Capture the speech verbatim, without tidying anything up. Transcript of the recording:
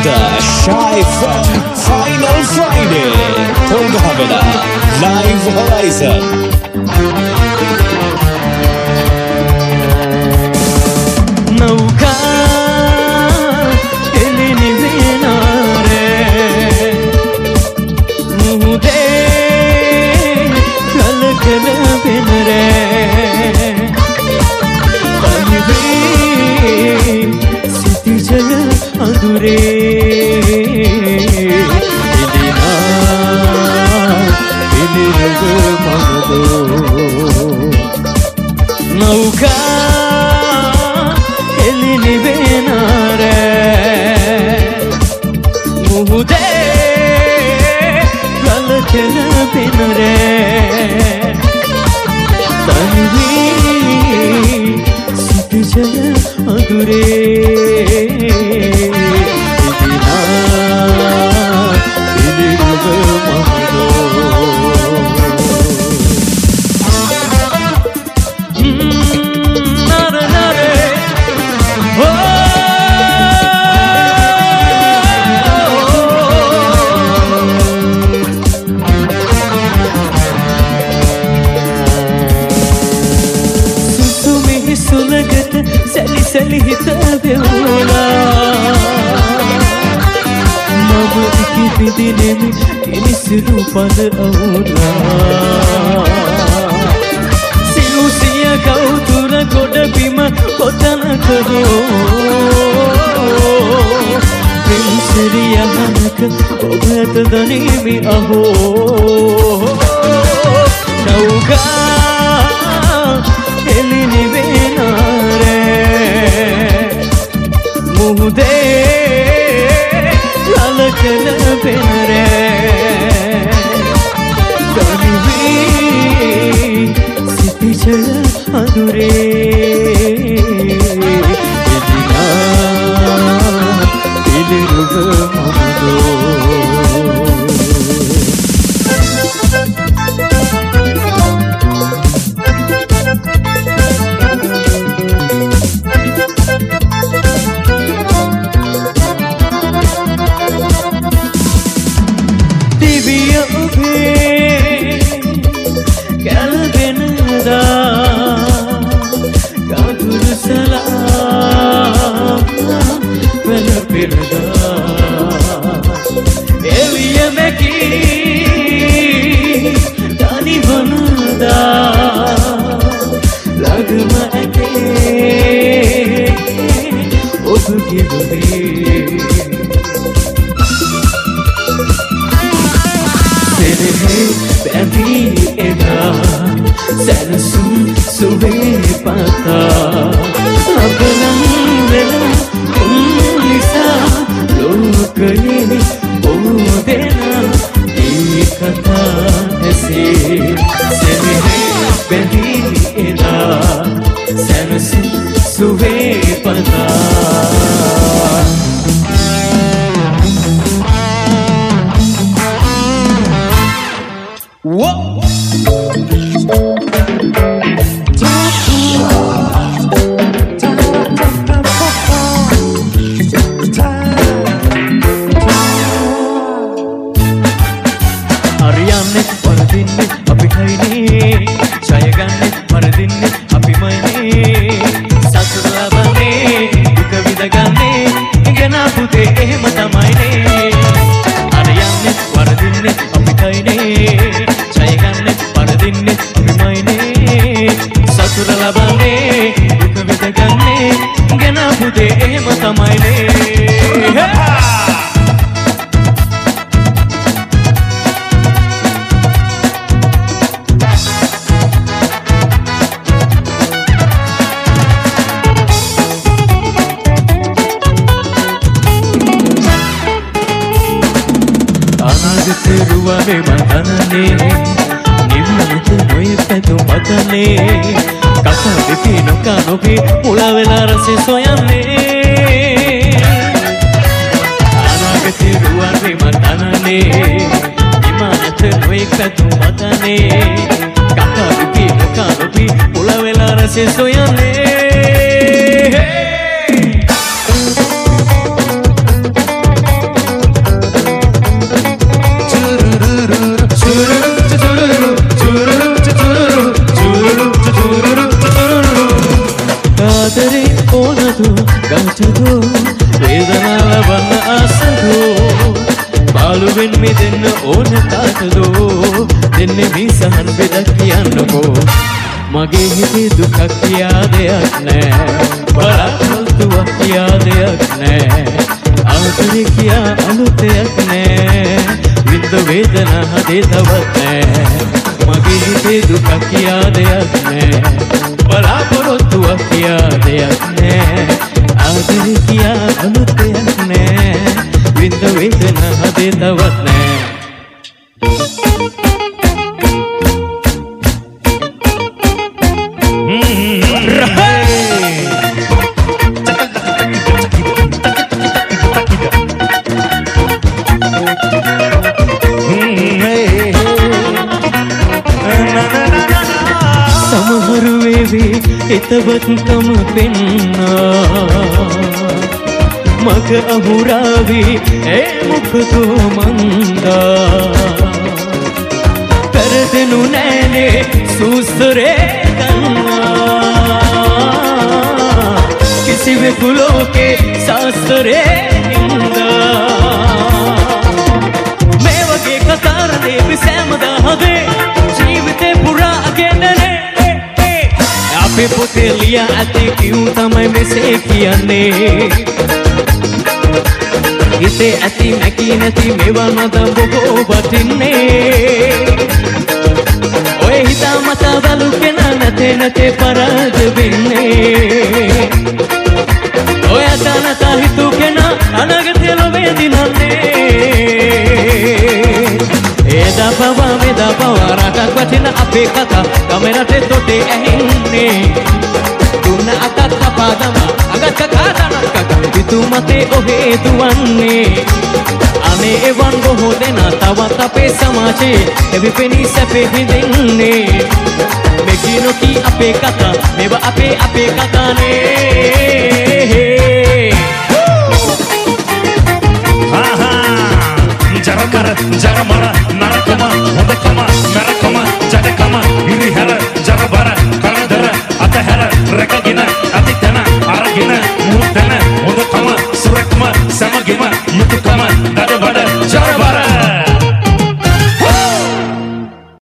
the Shy Fun Final Friday Pongavela Live Horizon Nauka elini venare mude kalkala benare tanve siti jala adure elina elirve magdo nauka elini venare mude kalkala benare tanvi siti jala adure idina ilirve mahdo nare nare Sulagata sali sali hita beula mama iki bidine me ini siru pad aura silu siya kautura goda bima kotana karo prinsriya hanak obat dani mi aho nauka elini venare mude lalakala benare tanvi siti jala adure edina ilirve mahdo මටදෝ වේදනාව ලබන්න ආසදෝ බාලුවෙන් මිදෙන්න ඕන තාටදෝ දෙන්නේ මේ සහන් බෙදක් කියන්නකෝ මගේ හිතේ දුකක් කියා දෙයක් නෑ බලාපොරොත්තුවක් කියා දෙයක් නෑ ආදරේ කියා අලුතයක් නෑ විඳ වේදනා හදේ තවත් නෑ මගේ හිතේ දුකක් කියා දෙයක් නෑ බලාපොරොත්තුවක් කියා දෙයක් නෑ ආදරේ කියා අලුතයක් නෑ විඳ වේදනා හදේ තවත් නෑ සමහරු වේවි හිතවත්කම පෙන්නා මග අහුරාවි ඒ මොකදෝ මන්දා පෙරදෙනු නෑනේ සුසරේ ගන්නා කිසිවෙකු ලෝකේ සාස්තරේ ඉන්දා මේ වගේ කතාරදේ විසෑමදා හදේ ජීවිතේ පුරා අගෙනනේ අපේ පොතේ ලියා ඇති කියූ තමයි මෙසේ කියන්නේ හිතේ ඇති මැකී නැති මේවා මත බොහෝ වටින්නේ ඔය හිතා මතා බලු කෙනා නැතේ නැතේ පරාද වෙන්නේ ඔය තනතා හිතු කෙනා අනාගතේ ලොවේ දිනන්නේ එදා පවා මෙදා පවා රටක් වටින අපේ කතා කමෙරටේ තොටේ ඇහින්නේ දුන්න අතක් කපාදම අගත් කකාදනක් කකා පිතුමතේ ඔහේ දුවන්නේ අනේ එවන් බොහෝ දෙනා තවත් අපේ සමාජයේ එවිපෙනී සැපේ විඳින්නේ මෙකි නොකී අපේ කතා මේවා අපේ අපේ කතානේ